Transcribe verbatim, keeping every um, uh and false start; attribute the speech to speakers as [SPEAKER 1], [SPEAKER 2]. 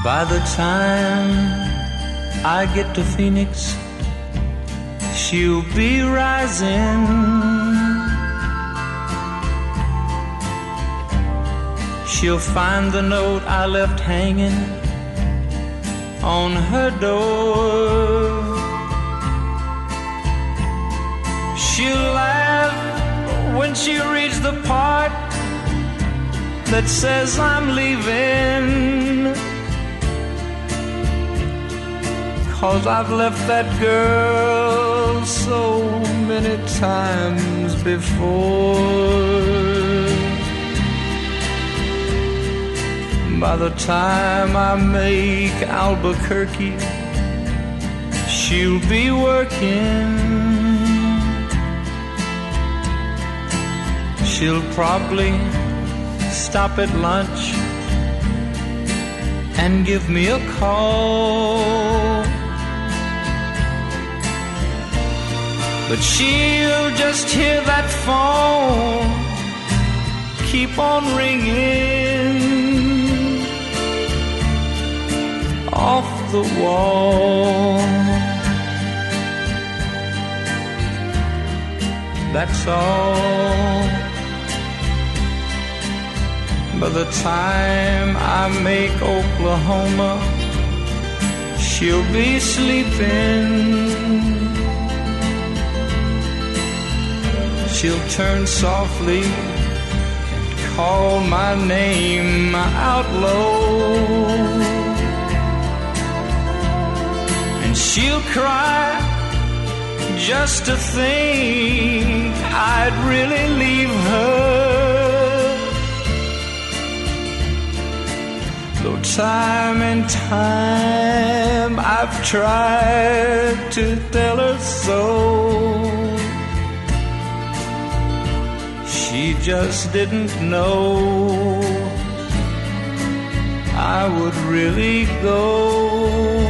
[SPEAKER 1] By the time I get to Phoenix, she'll be rising. She'll find the note I left hanging on her door. She'll laugh when she reads the part that says I'm leaving, 'cause I've left that girl so many times before. By the time I make Albuquerque, she'll be working. She'll probably stop at lunch and give me a call, but she'll just hear that phone keep on ringing off the wall. That's all. By the time I make Oklahoma, she'll be sleeping. She'll turn softly and call my name out low, and she'll cry just to think I'd really leave her. Though time and time I've tried to tell her so, she just didn't know I would really go.